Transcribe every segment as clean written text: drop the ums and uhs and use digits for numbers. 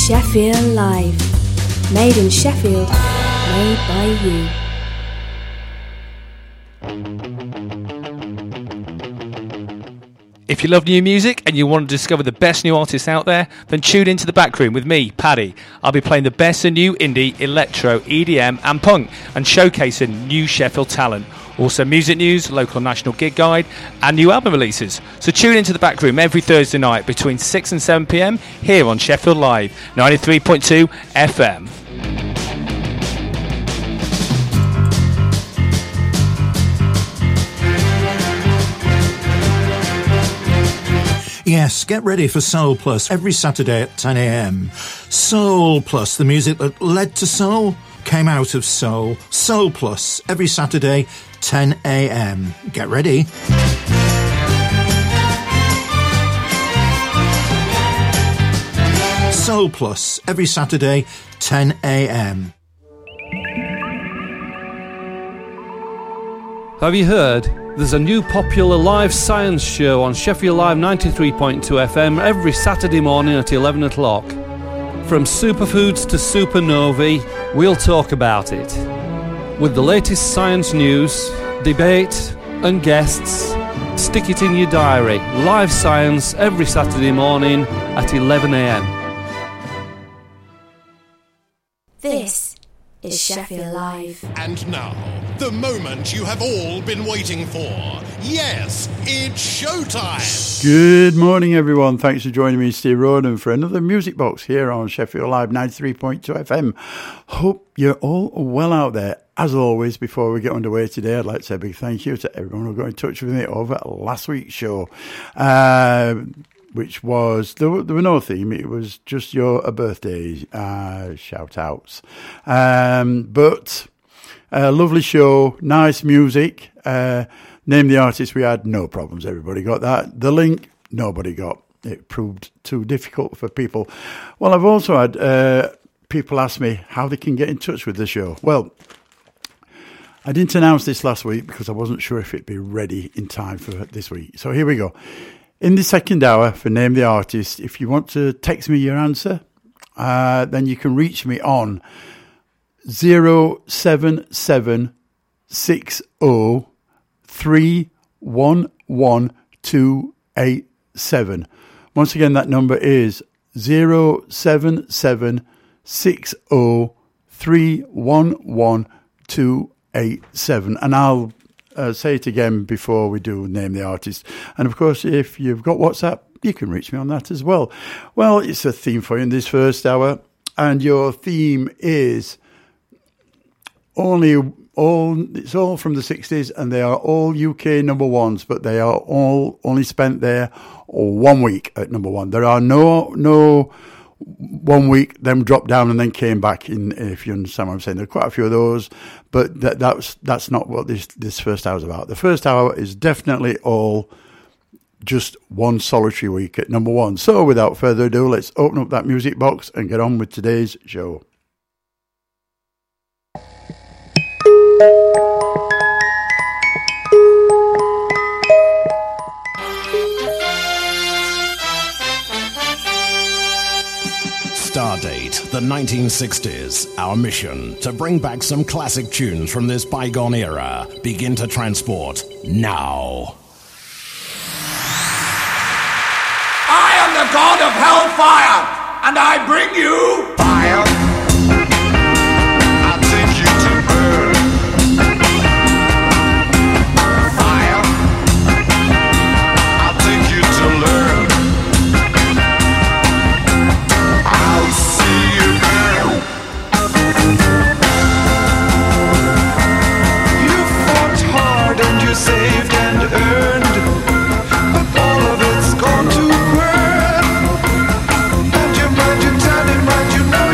Sheffield Live. Made in Sheffield, made by you. If you love new music and you want to discover the best new artists out there, then tune into The Backroom with me, Paddy. I'll be playing the best of new indie, electro, EDM and punk and showcasing new Sheffield talent. Also music news, local and national gig guide and new album releases. So tune into The Backroom every Thursday night between 6 and 7 p.m. here on Sheffield Live, 93.2 FM. Yes, get ready for Soul Plus every Saturday at 10 a.m. Soul Plus, the music that led to soul, came out of soul. Soul Plus, every Saturday, 10 a.m. Get ready. Soul Plus, every Saturday, 10 a.m. Have you heard? There's a new popular live science show on Sheffield Live 93.2 FM every Saturday morning at 11 o'clock. From superfoods to supernovae, we'll talk about it. With the latest science news, debate and guests, stick it in your diary. Live science every Saturday morning at 11 a.m. This is Sheffield Live. And now, the moment you have all been waiting for. Yes, it's showtime! Good morning, everyone. Thanks for joining me, Steve Roden, for another Music Box here on Sheffield Live 93.2 FM. Hope you're all well out there. As always, before we get underway today, I'd like to say a big thank you to everyone who got in touch with me over last week's show. Which was, there were no theme, it was just your birthday shout-outs. But a lovely show, nice music. Name the artist, we had no problems, everybody got that. The link, nobody got. It proved too difficult for people. Well, I've also had people ask me how they can get in touch with the show. Well, I didn't announce this last week because I wasn't sure if it'd be ready in time for this week. So here we go. In the second hour for Name the Artist, if you want to text me your answer, then you can reach me on 07760311287. Once again, that number is 07760311287. And I'll say it again before we do Name the Artist. And of course, if you've got WhatsApp, you can reach me on that as well. Well, it's a theme for you in this first hour, and your theme is it's all from the 60s, and they are all UK number ones, but they are all only spent there 1 week at number one. There are no 1 week, them dropped down and then came back in, if you understand what I'm saying. There are quite a few of those, but that's not what this first hour is about. The first hour is definitely all just one solitary week at number one. So without further ado, let's open up that music box and get on with today's show. Stardate, the 1960s. Our mission, to bring back some classic tunes from this bygone era. Begin to transport now. I am the god of hellfire, and I bring you fire. I'll take you to burn. Fire. I'll take you to learn. I'll see you burn. You fought hard and you saved and earned, but all of it's gone to burn. And your mind, your time, your mind, you know.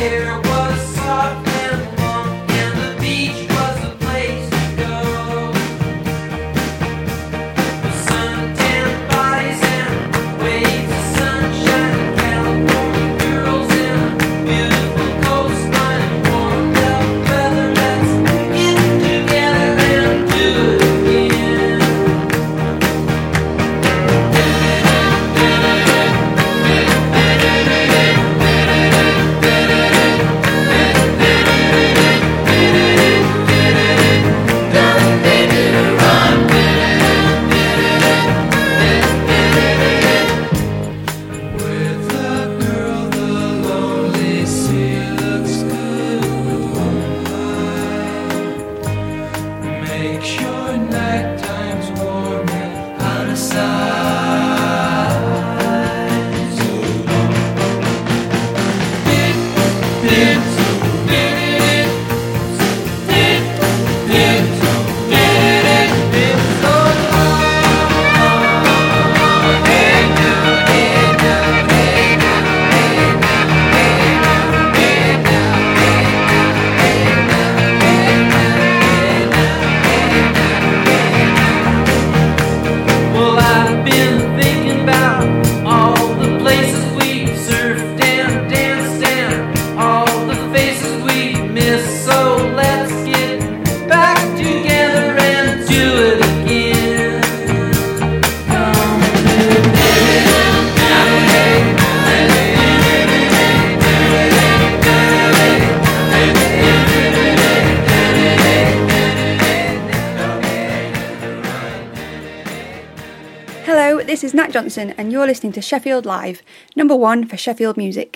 This is Nat Johnson and you're listening to Sheffield Live, number one for Sheffield music.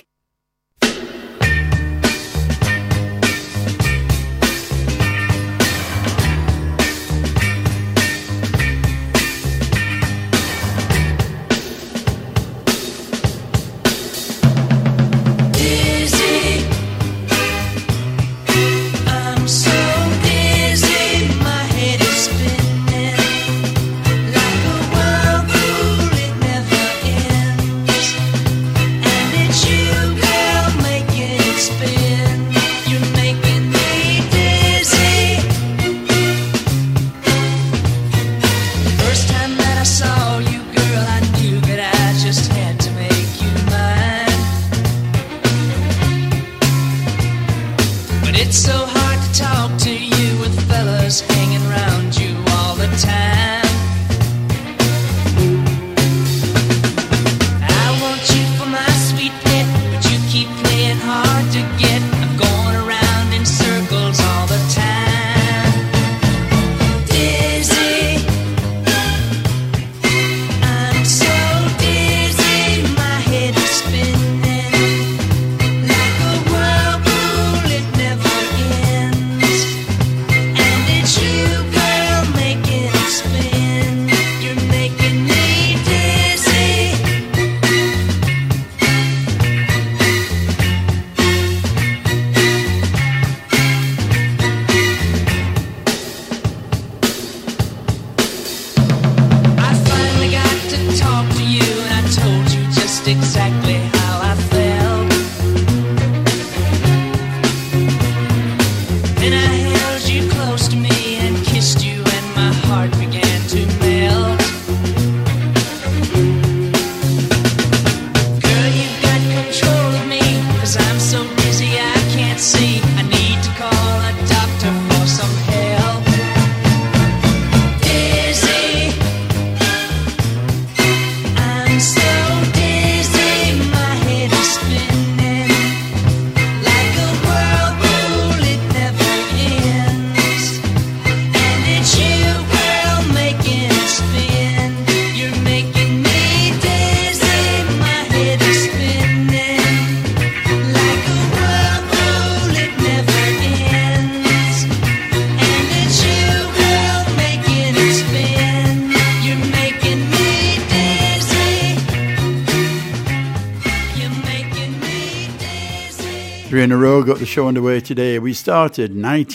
In a row, got the show underway today. We started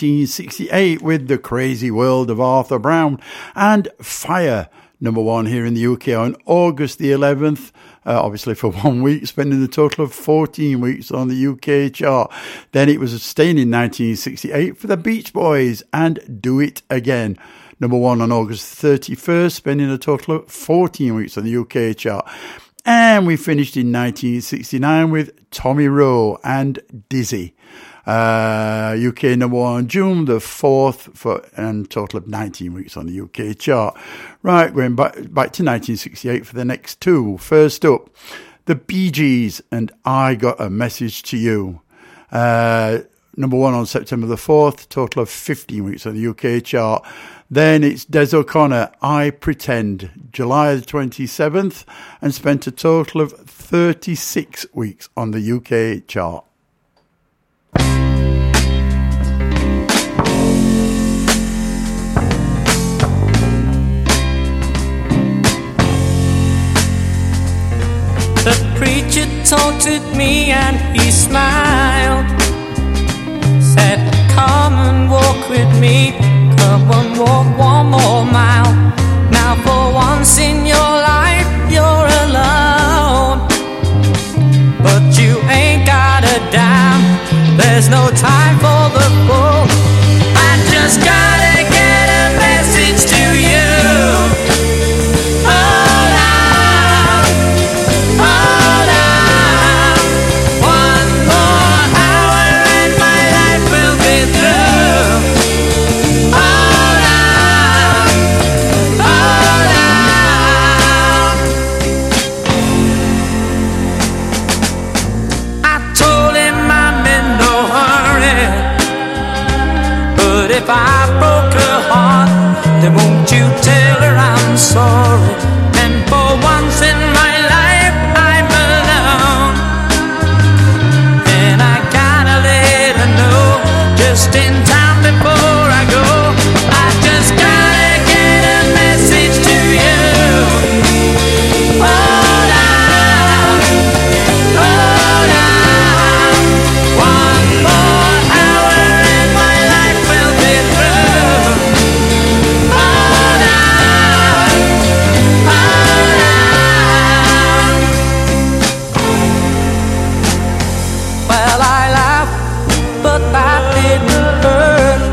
1968 with The Crazy World of Arthur Brown and Fire, number one here in the UK on August the 11th, obviously for 1 week, spending a total of 14 weeks on the UK chart. Then it was staying in 1968 for the Beach Boys and Do It Again. Number 1 on August 31st, spending a total of 14 weeks on the UK chart. And we finished in 1969 with Tommy Rowe and Dizzy. UK number 1 on June the 4th for a total of 19 weeks on the UK chart. Right, going back to 1968 for the next two. First up, the Bee Gees and I Got a Message to You. Number 1 on September the 4th, total of 15 weeks on the UK chart. Then it's Des O'Connor, I Pretend, July the 27th, and spent a total of 36 weeks on the UK chart. The preacher taunted me and he smiled, said, come and walk with me, come and walk 1 more mile. Now for once in your life you're alone, but you ain't got a dime, there's no time for the fool. I just gotta get a message to you. If I broke her heart, then won't you tell her I'm sorry? And for once in my life I'm alone, and I gotta let her know just in time before I go. I just gotta get a message to you. Hold on, hold on, 1 more hour and my life will be through. Hold on, hold on. Well, I laughed, but that didn't hurt,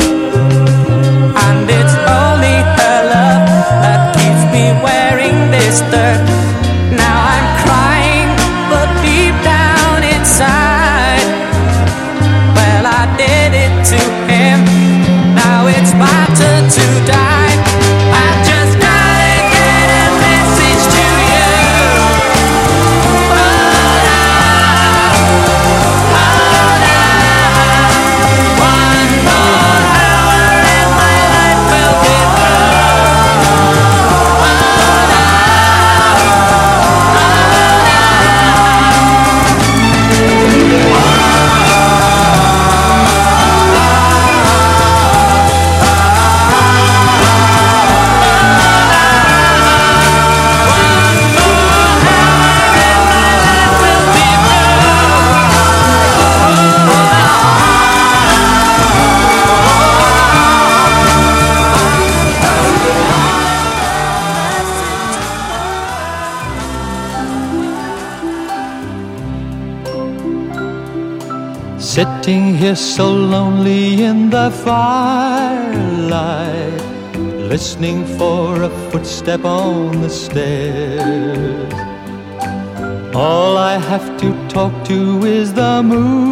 and it's only her love that keeps me wearing this dirt. Now I'm crying, but deep down inside, well, I did it to him, now it's my turn to die. I just gotta get a message to you. Hold on, hold on, 1 more hour and my life will be through. Hold on, Sitting here so lonely in the firelight, listening for a footstep on the stairs. All I have to talk to is the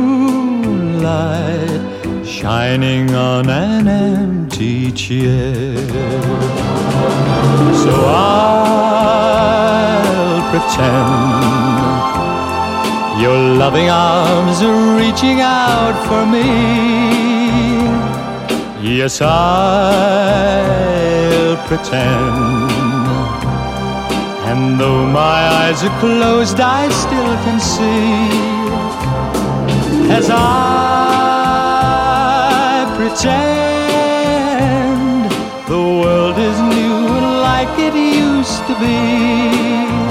moonlight shining on an empty chair. So I'll pretend your loving arms are reaching out for me. Yes, I'll pretend. And though my eyes are closed, I still can see. As I pretend, the world is new like it used to be.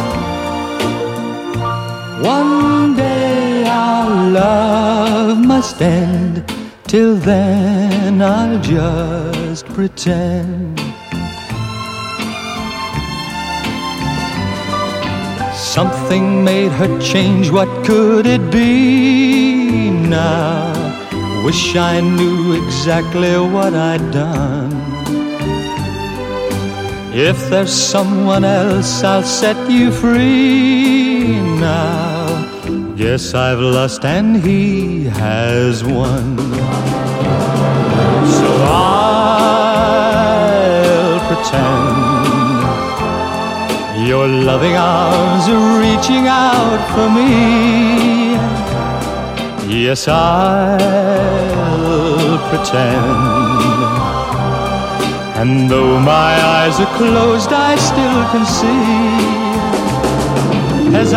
One day our love must end. Till then I'll just pretend. Something made her change, what could it be now? Wish I knew exactly what I'd done. If there's someone else, I'll set you free now. Guess I've lost and he has won. So I'll pretend your loving arms are reaching out for me. Yes, I'll pretend. And though my eyes are closed, I still can see. As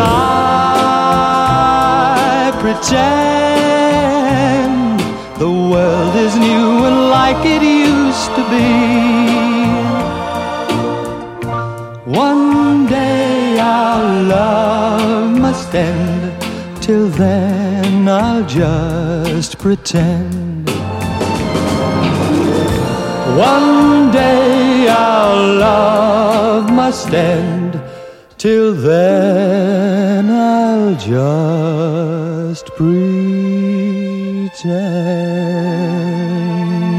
I pretend the world is new and like it used to be. One day our love must end. Till then I'll just pretend. One day our love must end. Till then I'll just pretend.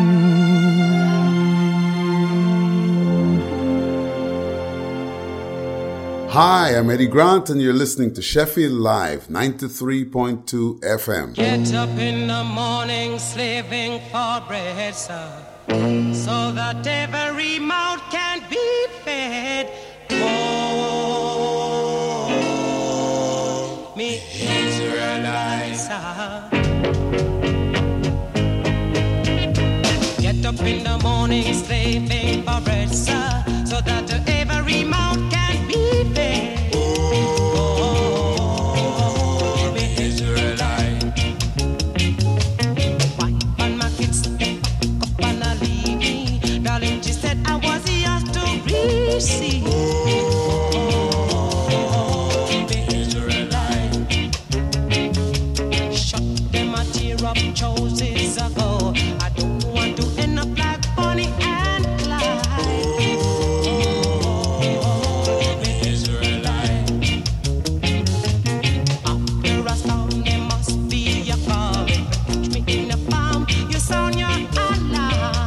Hi, I'm Eddie Grant, and you're listening to Sheffield Live, 93.2 FM. Get up in the morning, slaving for bread, sir, so that every mouth can be fed. Oh, me Israelites, get up in the morning, slaving for bread, sir, so that every mouth can be fed. See, shut them a tear up choices ago. I don't want to end up like Bonnie and Clyde. Israelite. After a storm, there must be a calm. Catch me in the palm, you sound your alarm.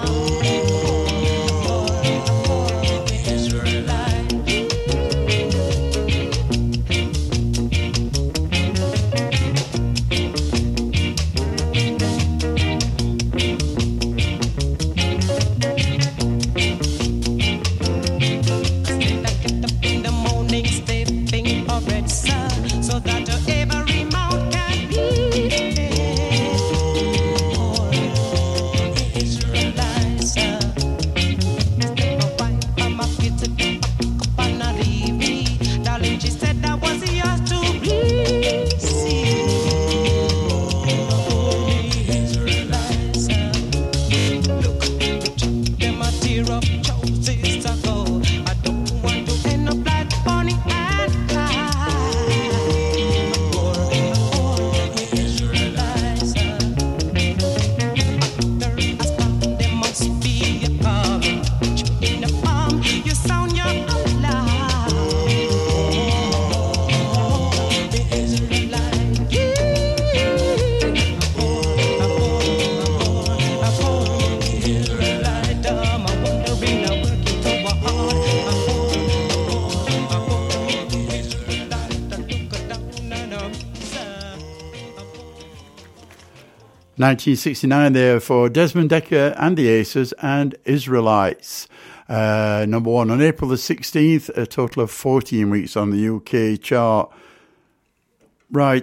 $1969 there for Desmond Dekker and the Aces and Israelites. Number one on April the 16th, a total of 14 weeks on the UK chart. Right,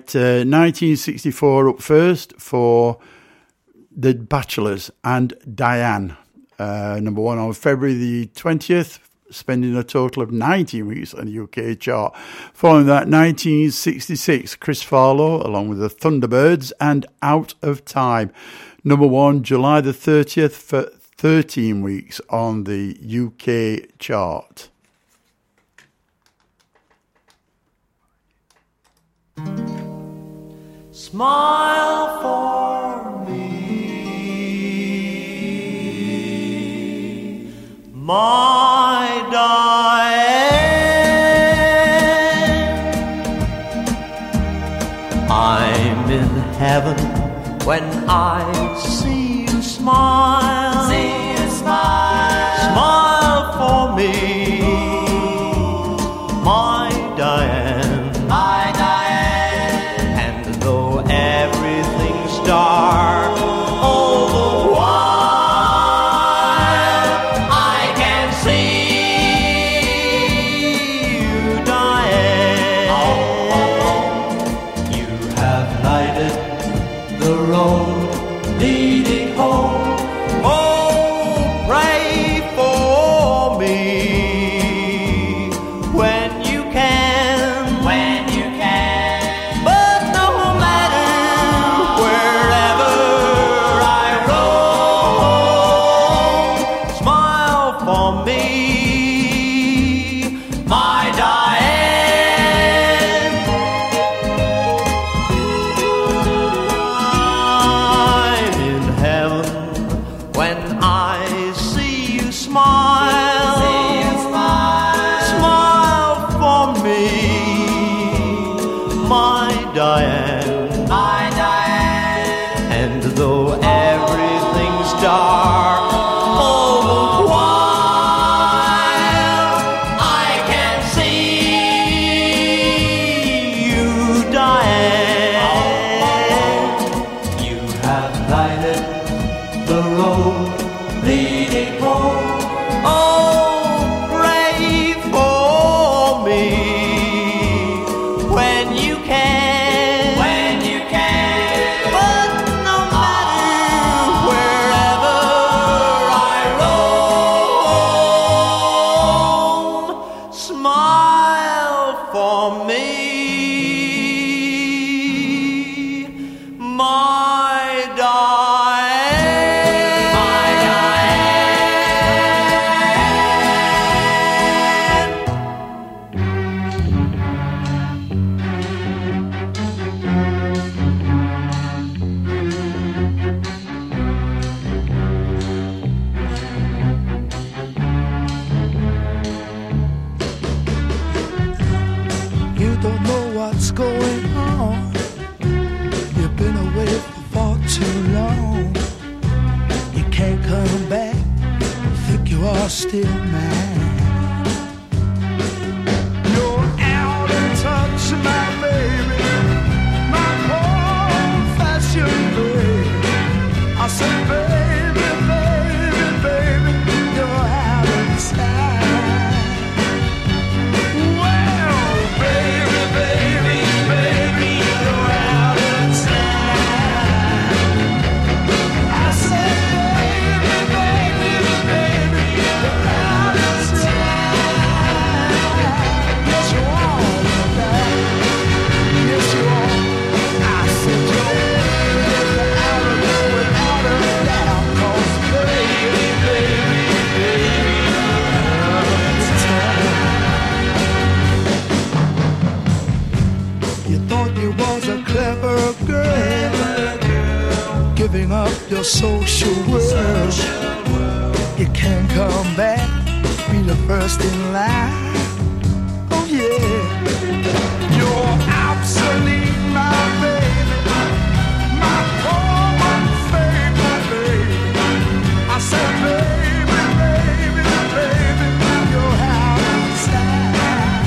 1964 up first for The Bachelors and Diane. Number one on February the 20th, spending a total of 19 weeks on the UK chart. Following that, 1966, Chris Farlow, along with the Thunderbirds, and Out of Time. Number one, July the 30th, for 13 weeks on the UK chart. Smile for me, my darling. heaven when I see you smile. See you smile. Smile for me, my Diane. My Diane. And though everything's dark all the while, I can see you, Diane. You have lighted the road leading home. Oh, pray for me when you can. When you can. But no matter wherever I roam, smile for me, my Diane. I'm in heaven when I see you smile. See you smile. Smile for me, my Diane. My Diane. And though everything's dark all the while, I can see you, Diane. You have lighted the road leading home. Oh, pray for me when you can. When you can. But no matter wherever I roam, smile for me, my Diane. My Diane. You don't know what's going on. You've been away for far too long. You can't come back. Think you are still mine. You're out of touch, my baby, my confession, baby. I said, baby, baby, baby, you're out of time. Well, baby, baby, baby, you're out of time. I said, baby, baby, baby, you're out of time. Yes, you are, baby. Yes, you are. I said, you're out of it without a doubt. 'Cause baby, baby, baby, you're out of time. You thought you was a clever girl, giving up your social world. You can't come back, be the first in line. Oh yeah, you're obsolete, my baby, my poor favorite baby. I said, baby, baby, baby, you're out of time.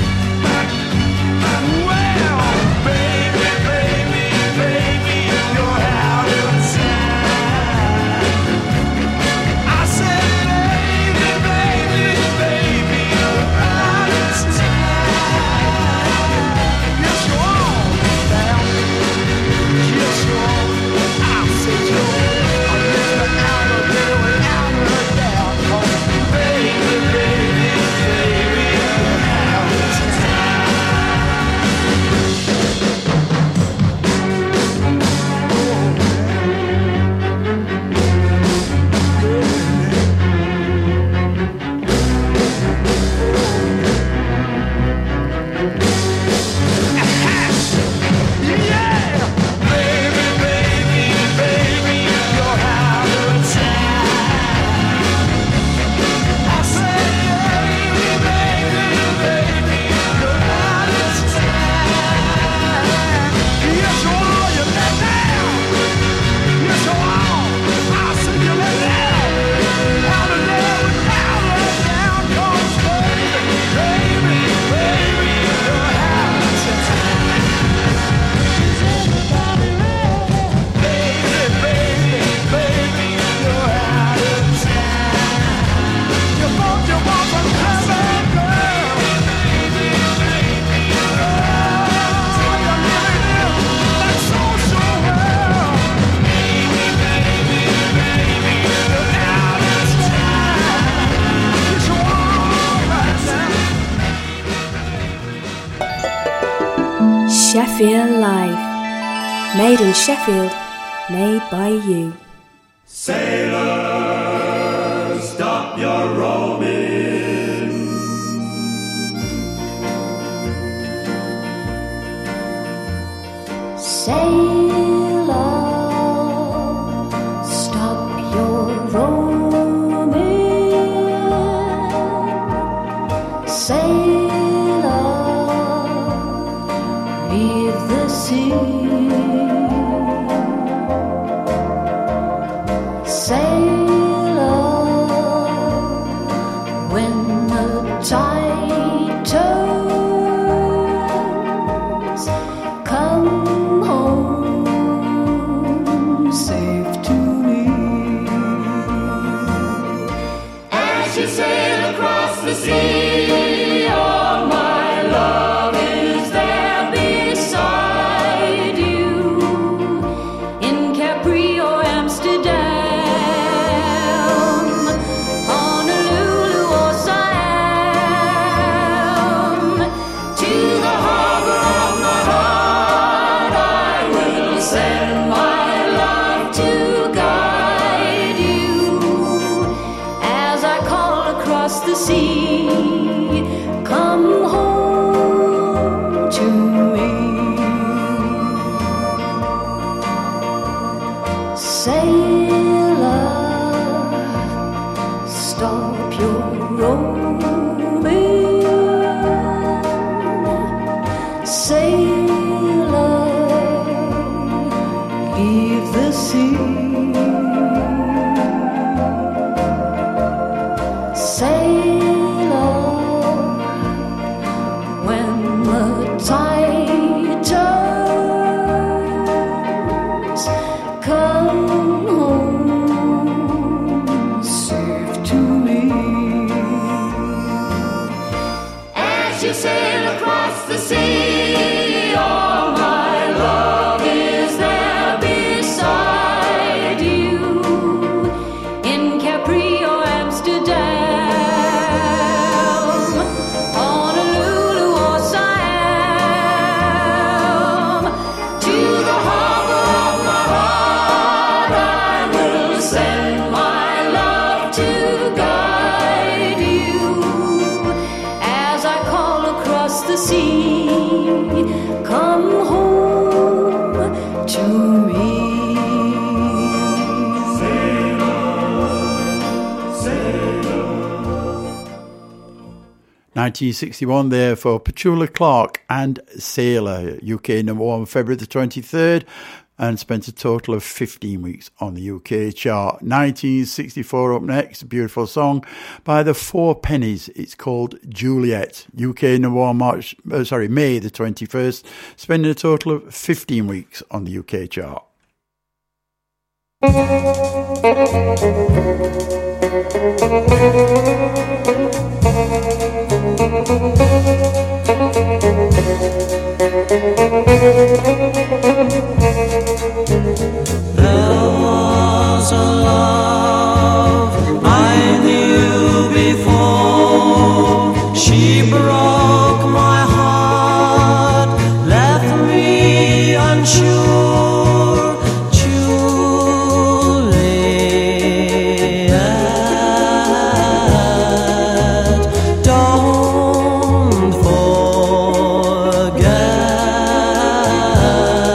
Well, baby, baby, baby, you're out of time. I said, baby, baby, baby, you're out of time. Yes, you Feel Live. Made in Sheffield, made by you. Sailor, stop your roaming. Sailor, stop your roaming. Sailor, leave the sea. Sailor, when the tide turns, come home safe to me. As you sail across the sea, all my love is there beside you, in Capri or Amsterdam. Come home to me. 1961 there for Petula Clark and Sailor, UK number 1 February the 23rd, and spent a total of 15 weeks on the UK chart. 1964 up next, a beautiful song by the Four Pennies. It's called Juliet, UK number 1 May the 21st, spending a total of 15 weeks on the UK chart. There was a love I knew before. She broke my heart, left me unsure. Juliet, don't forget.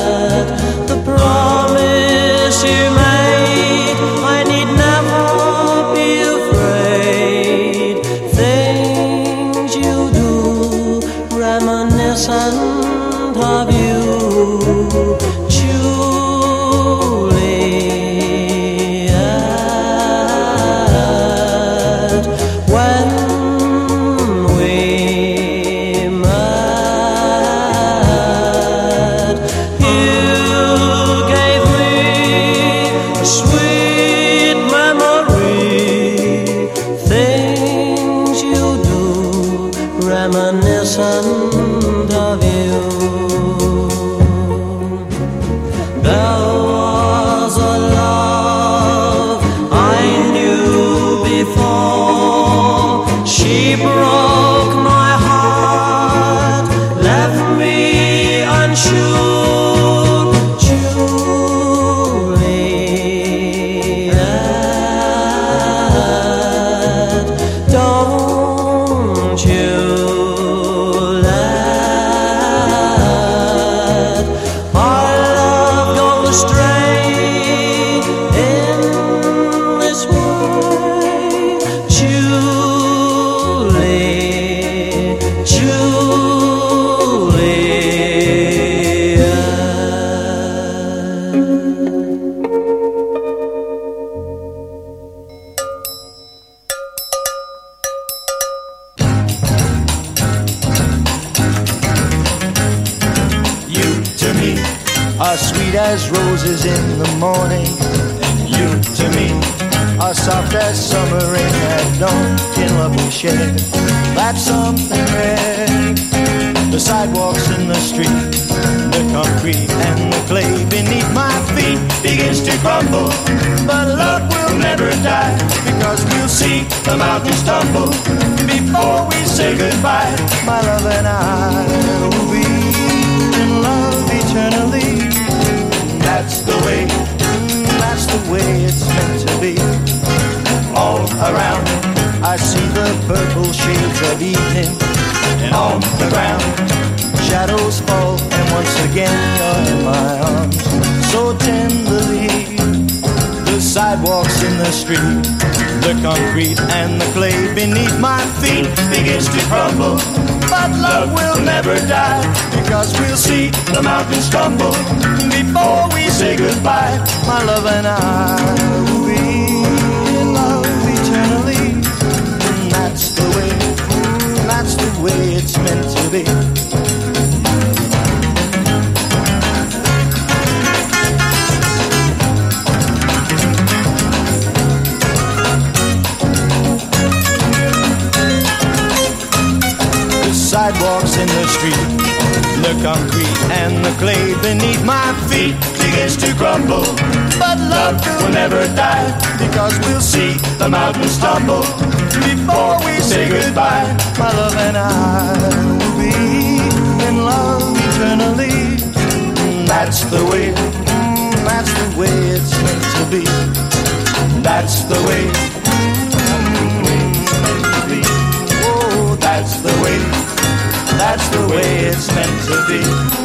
as roses in the morning, and you to me are soft as summer rain at dawn. In love we share, that's something rare. The sidewalks in the street, the concrete and the clay beneath my feet begins to crumble, but love will never die, because we'll see the mountains tumble before we say goodbye. My love and I will be in love eternally. That's the way it's meant to be. All around I see the purple shades of evening, and on the ground shadows fall, and once again you're in my arms so tenderly. The sidewalks in the street, the concrete and the clay beneath my feet begins to crumble, but love will never die, because we'll see the mountains tumble before we say goodbye. My love and I will be in love eternally. That's the way it's meant to be. The sidewalks in the street, the concrete and the clay beneath my feet begins to crumble, but love will never die, because we'll see the mountains tumble before we say goodbye. My love and I will be in love eternally. That's the way it's meant to be. That's the way it's meant to be. Oh, that's the way it's meant to be.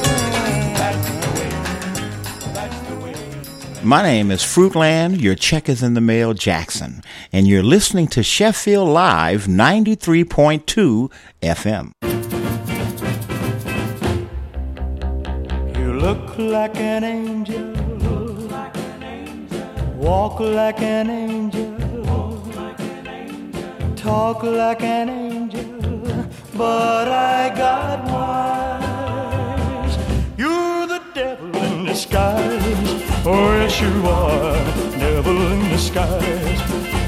My name is Fruitland, your check is in the mail, Jackson, and you're listening to Sheffield Live 93.2 FM. You look like an angel, walk like an angel, talk like an angel, but I got wise. You're the devil in disguise. Oh, yes, you are, devil in disguise.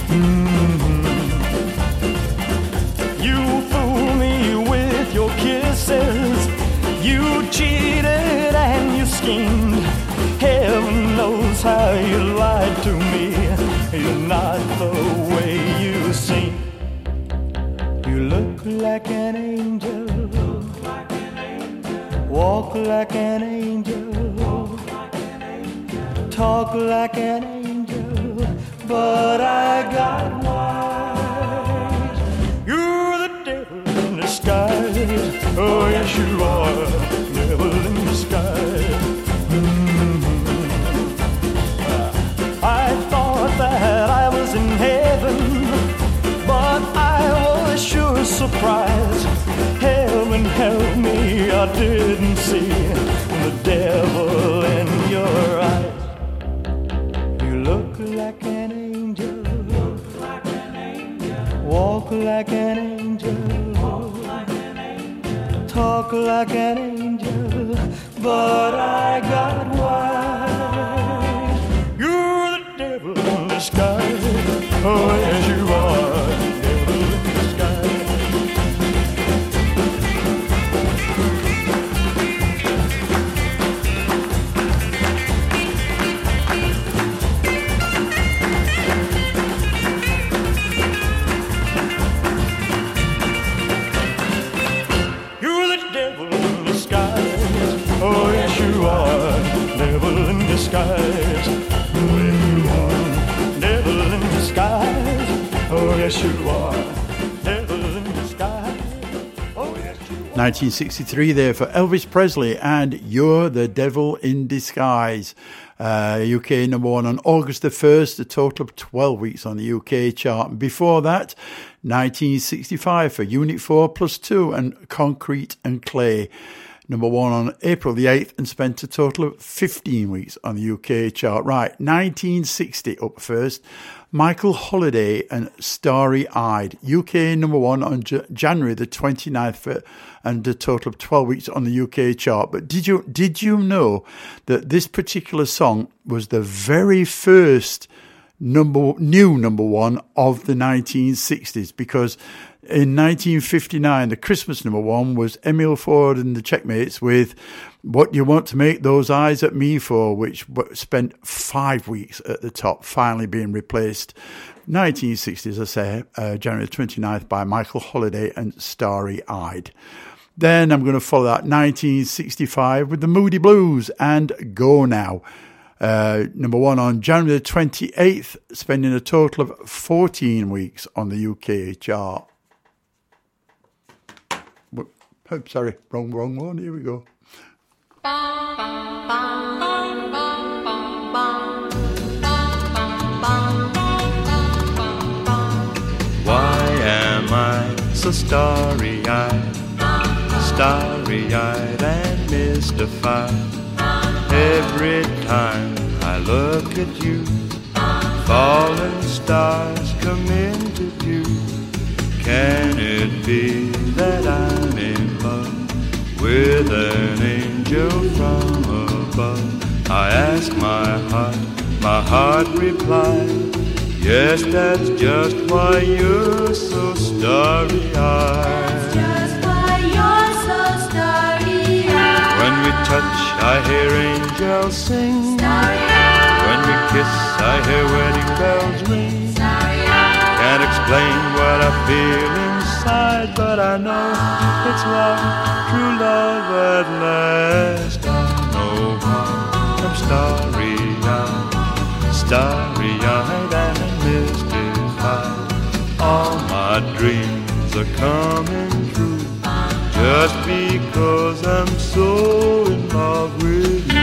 You fool me with your kisses. You cheated and you schemed. Heaven knows how you lied to me. You're not the way you seem. You look like an angel, walk like an angel, talk like an angel, but I got wise. You're the devil in disguise. Oh, yes, you are, devil in disguise. I thought that I was in heaven, but I was sure surprised. Heaven help me, I didn't see the devil in your eyes. Look like an angel, walk like an angel, talk like an angel, but I got wise. You're the devil in disguise. Oh, yes, you are, devil in disguise. Oh, yes, you are, devil in disguise. Oh, yes, you are, devil in disguise. Oh, yes, you are, devil in disguise. Oh, yes, you are. 1963 there for Elvis Presley and You're the Devil in Disguise. UK number one on August the 1st, a total of 12 weeks on the UK chart. And before that, 1965 for Unit 4+2 and Concrete and Clay. number 1 on April the 8th and spent a total of 15 weeks on the UK chart. Right, 1960 up first. Michael Holiday and Starry Eyed, UK number 1 on January the 29th and a total of 12 weeks on the UK chart. But did you know that this particular song was the very first number 1 of the 1960s? Because in 1959, the Christmas number 1 was Emil Ford and the Checkmates with What You Want to Make Those Eyes at Me For, which spent 5 weeks at the top, finally being replaced 1960s, as I say, January 29th by Michael Holiday and Starry Eyed. Then I'm going to follow that 1965 with the Moody Blues and Go Now. Number 1 on January the 28th, spending a total of 14 weeks on the UK chart. Oh, sorry, wrong one. Here we go. Why am I so starry-eyed and mystified? Every time I look at you, falling stars come into view. Can it be that I'm in love with an angel from above? I ask my heart replied, yes, that's just why you're so starry-eyed. When we touch, I hear angels sing. When we kiss, I hear wedding bells ring. Can't explain what I feel inside, but I know it's love, true love at last. I know why I'm starry-eyed and mystified. All my dreams are coming true, just because I'm so in love with you.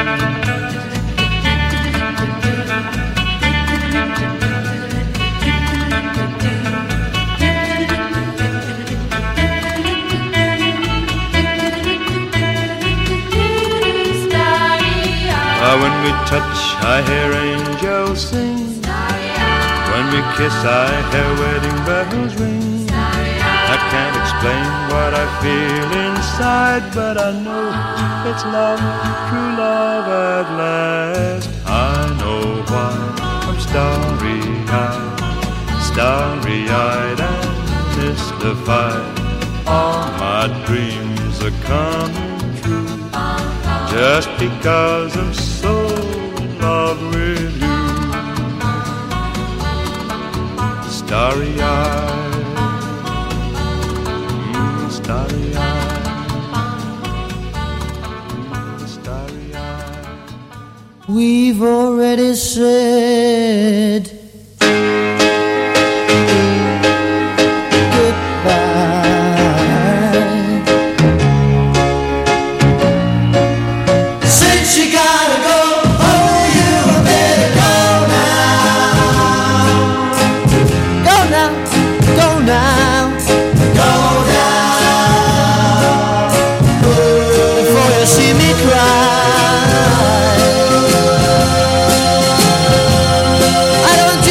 When we touch, I hear angels sing. When we kiss, I hear wedding bells ring. I can't explain what I feel inside, but I know it's love, true love at last. I know why I'm starry-eyed and mystified. All my dreams are coming true, just because I'm so in love with you. Starry-eyed, starry-eyed. We've already said I don't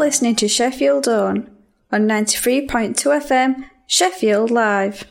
listening to Sheffield Own on 93.2 FM, Sheffield Live.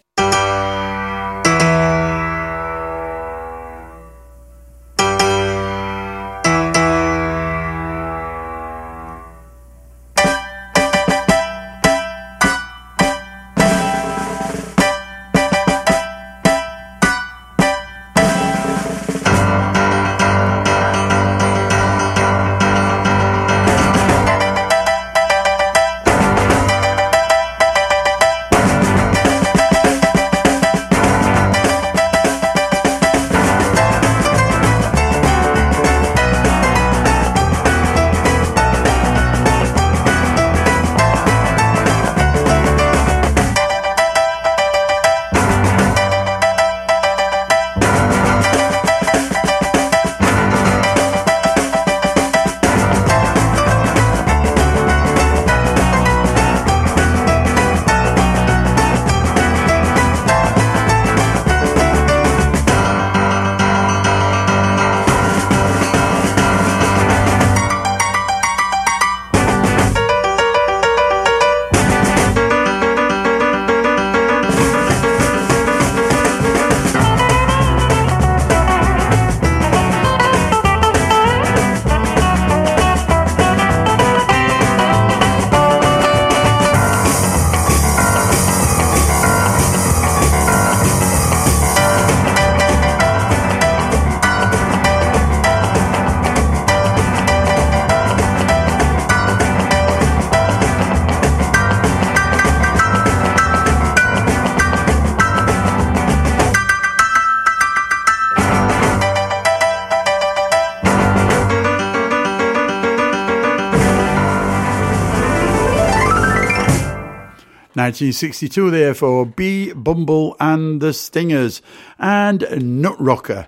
(1962) therefore, B. Bumble and the Stingers, and Nut Rocker,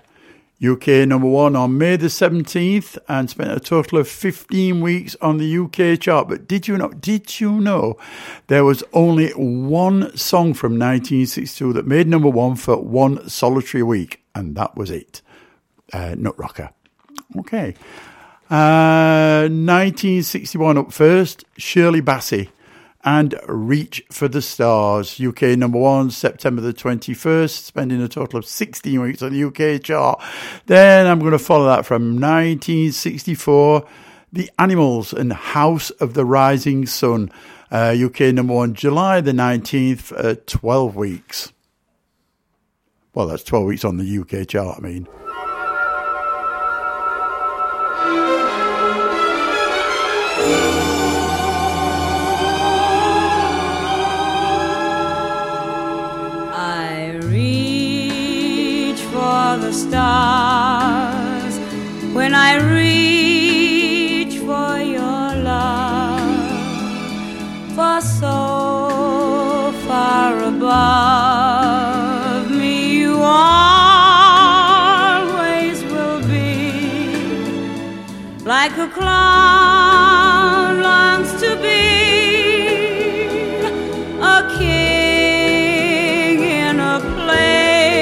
UK number 1 on May the 17th, and spent a total of 15 weeks on the UK chart. But did you know there was only one song from 1962 that made number 1 for one solitary week, and that was it, Nut Rocker. Okay. 1961 up first, Shirley Bassey and Reach for the Stars, UK number 1, September the 21st, spending a total of 16 weeks on the UK chart. Then I'm going to follow that from 1964, The Animals and House of the Rising Sun, UK number 1, July the 19th, 12 weeks. Well, that's 12 weeks on the UK chart, I mean. The stars when I reach for your love, for so far above me you always will be, like a clown longs to be a king in a play.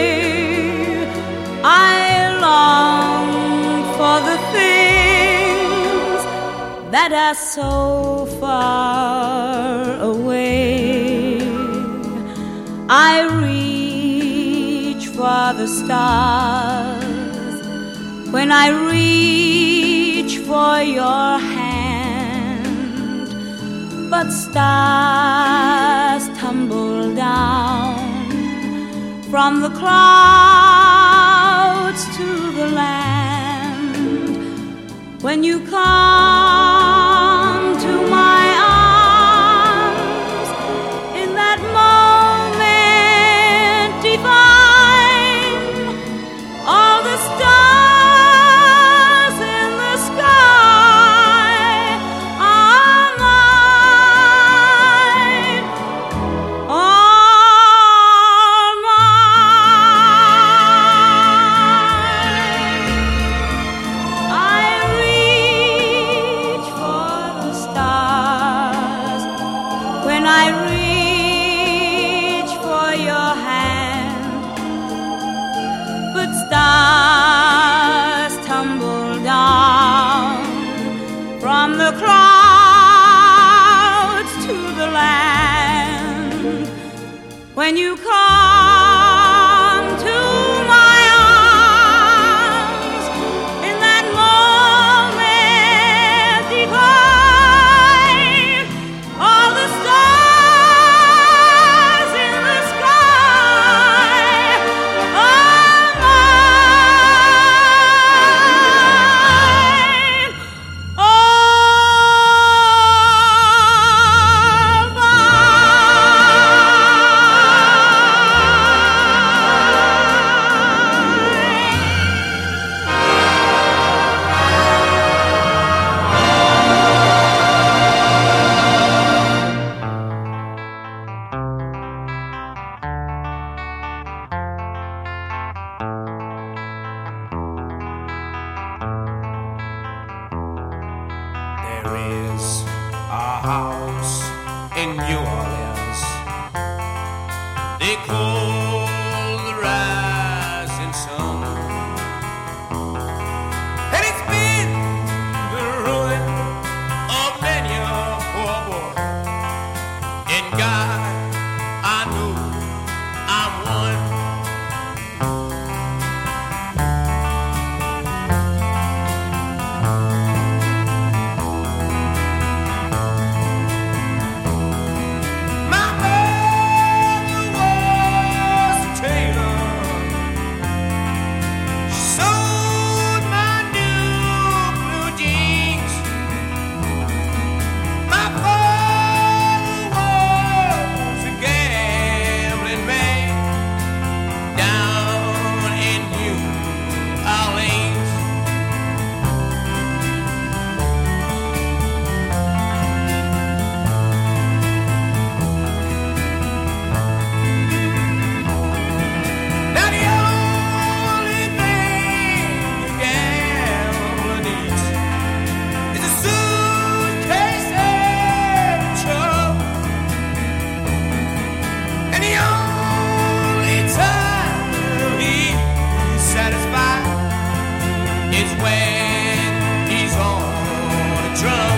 I long for the things that are so far away. I reach for the stars when I reach for your hand, but stars tumble down from the clouds to the land. When you come to my arms in that moment divine, all the stars in the sky are mine, all mine. I reach for the stars when I reach for your hand, but stars tumble down from the clouds when you come to my arms in that moment divine, all the stars in the sky are mine. There is a house in New Orleans they call the Rising Sun, and it's been the ruin of many a poor boy. In God, I know I'm one. My mother was a tailor. She sewed my new blue jeans. My father was a gambling man down in New Orleans. Now the only thing a gambler needs is a suitcase and trouble, and the only time he's satisfied is when he's on a drum.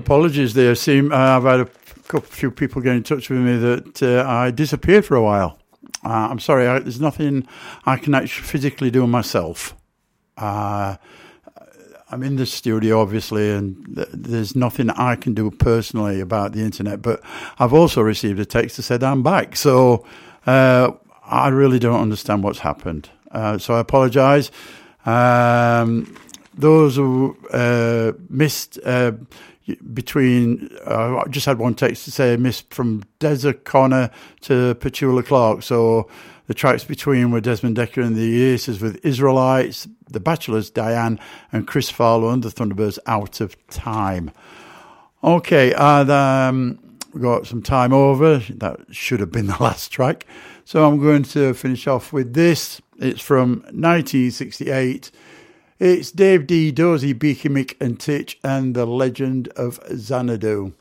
apologies there. I've had a few people get in touch with me that I disappeared for a while. I'm sorry, there's nothing I can actually physically do myself. I'm in the studio, obviously, and there's nothing I can do personally about the internet. But I've also received a text that said I'm back. So I really don't understand what's happened. So I apologise. Those who missed between, I just had one text to say missed from Des O'Connor to Petula Clark. So the tracks between were Desmond Dekker and the Aces with Israelites, The Bachelors, Diane, and Chris Farlow and the Thunderbirds, Out of Time. Okay, we got some time over. That should have been the last track. So I'm going to finish off with this. It's from 1968. It's Dave D, Dozy, Beaky Mick and Titch and the Legend of Xanadu.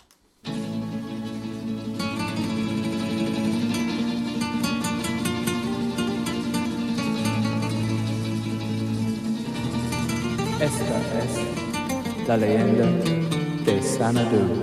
Esta es la leyenda de Xanadu.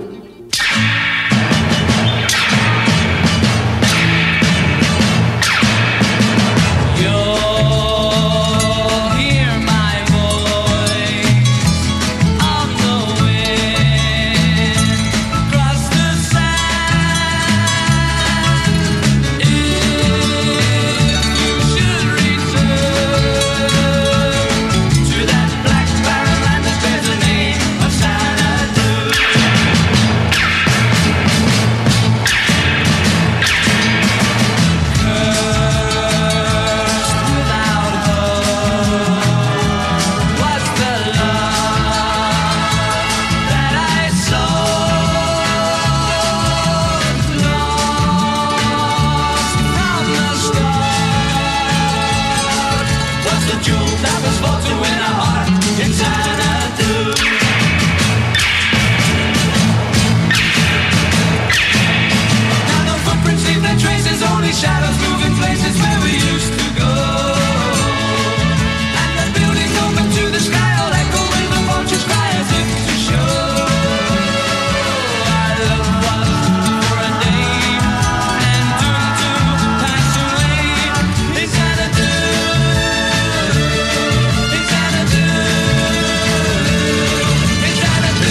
Shadows moving places where we used to go. And the buildings open to the sky, all echo with the vultures cry as if to show our love was for a day and doomed to pass away. It's Xanadu, it's Xanadu, it's Xanadu.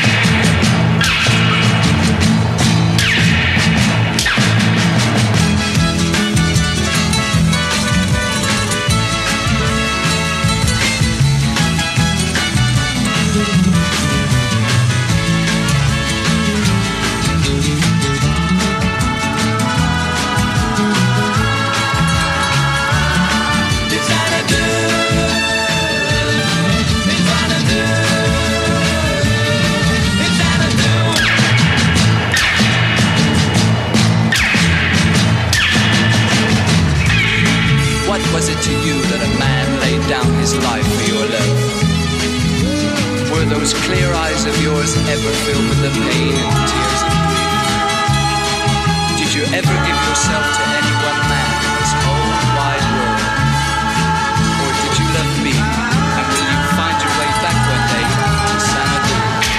What was it to you that a man laid down his life for your love? Were those clear eyes of yours ever filled with the pain and tears of grief? Did you ever give yourself to any one man in this whole wide world? Or did you love me, and will you find your way back one day to Xanadu?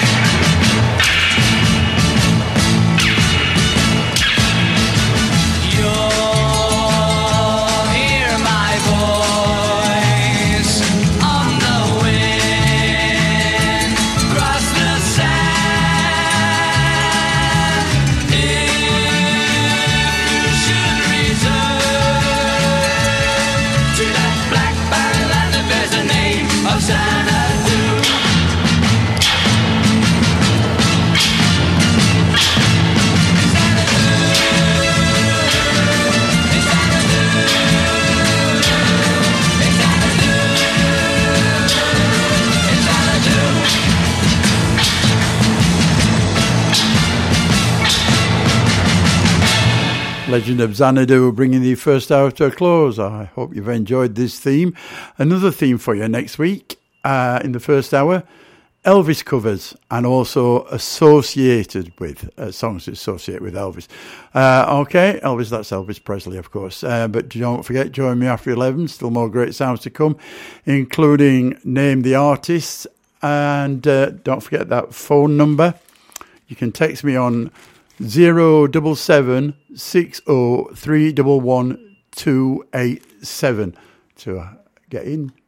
Legend of Xanadu, bringing the first hour to a close. I hope you've enjoyed this theme. Another theme for you next week in the first hour, Elvis covers and also associated with songs associated with Elvis. Okay, Elvis, that's Elvis Presley, of course. But don't forget, join me after 11. Still more great sounds to come, including Name the Artists. And don't forget that phone number. you can text me on 077 60 311 287 to get in.